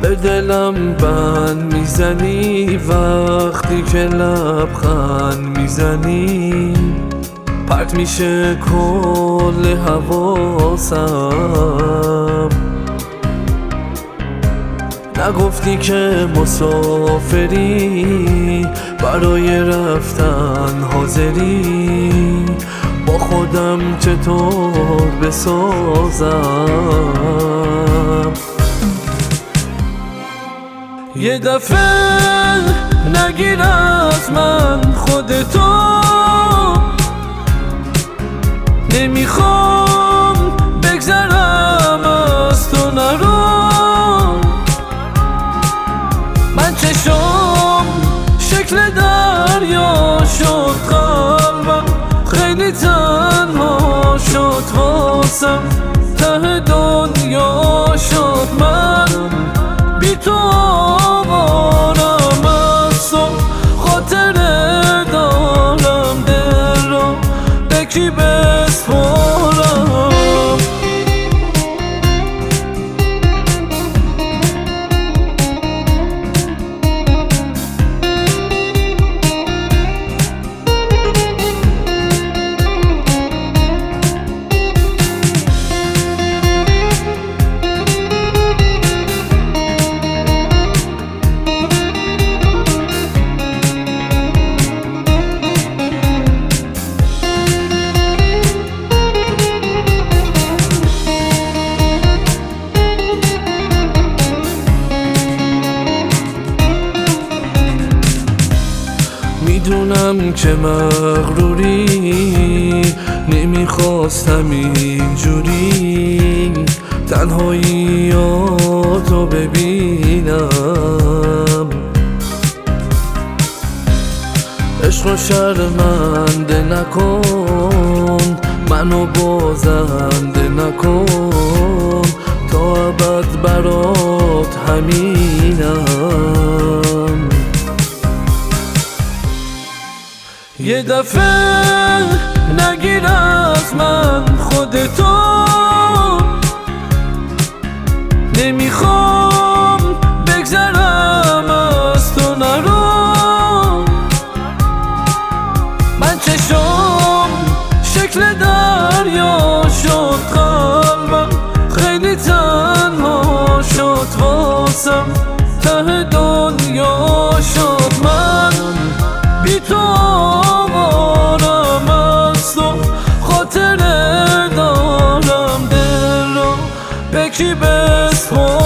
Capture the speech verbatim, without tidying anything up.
به دلم بند میزنی وقتی که لبخند میزنی، پرت میشه کل حواسم. نگفتی که مسافری برای رفتن حاضری، با خودم چطور بسازم؟ یه دفعه نگیر از من خودتو، نمیخوام بگذرم از تو، نرو. من چشم شکل دریا شد، قلبم خیلی تنها شد واسم، ته دنیا شد من بی تو آوارم از تو. خاطره دارم دل رو به کی بسپارم؟ میدونم که مغروری، نمیخواستم اینجوری تنهاییاتو ببینم. عشق شرمنده نکن، منو بازنده نکن، تا ابد برات همینم. یه دفعه نگیر از من خودتو، نمیخوام بگذرم از تو، نرو. من چشم شکل دریا شد، قلبم خیلی تنها شد واسم، ته دنیا شد من بی تو آوارم از تو. خاطره دارم دل رو به کی بسپارم؟